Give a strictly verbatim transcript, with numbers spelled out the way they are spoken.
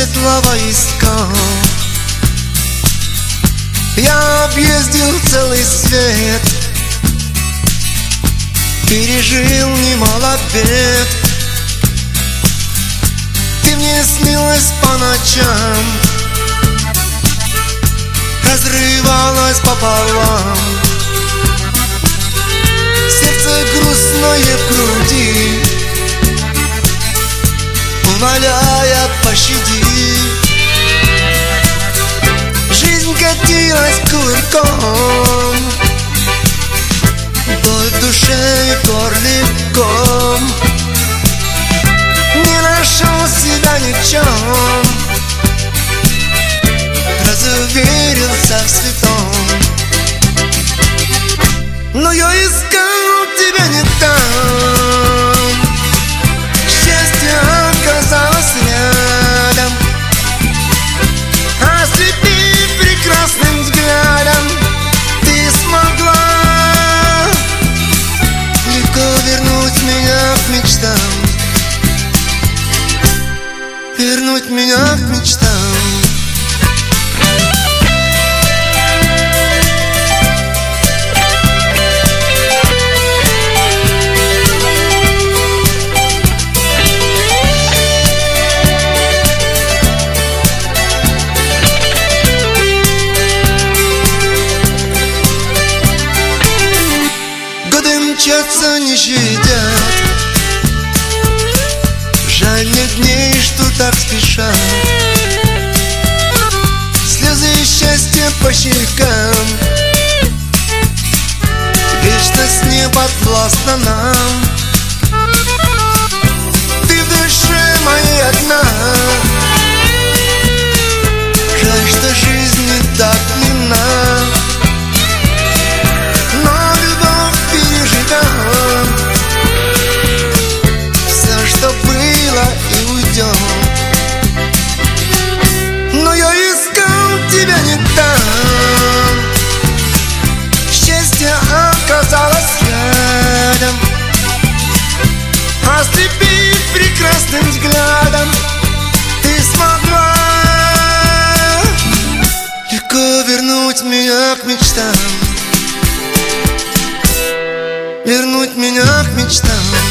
светлого искал. Я объездил целый свет, пережил немало бед. Ты мне снилась по ночам, разрывалась пополам. Сердце грустное в груди, умоляя, пощади. Жизнь катилась кувырком, боль в душе и горле ком. Не нашел себя ни в чем, разуверился в святом. Но я искал тебя не там, счастье оказалось рядом. Ослепив прекрасным взглядом, ты смогла легко вернуть меня к мечтам, вернуть меня к мечтам. Мчатся, не щадят, жаль нет дней, что так спешат. Слезы счастья по щекам, вечность не подвластна нам. Ты в душе моей одна, жаль, что жизнь не так длинна. Все, что было, и уйдем. Но я искал тебя не там, счастье оказалось рядом. Ослепив прекрасным взглядом, ты смогла легко вернуть меня к мечтам, вернуть меня к мечтам.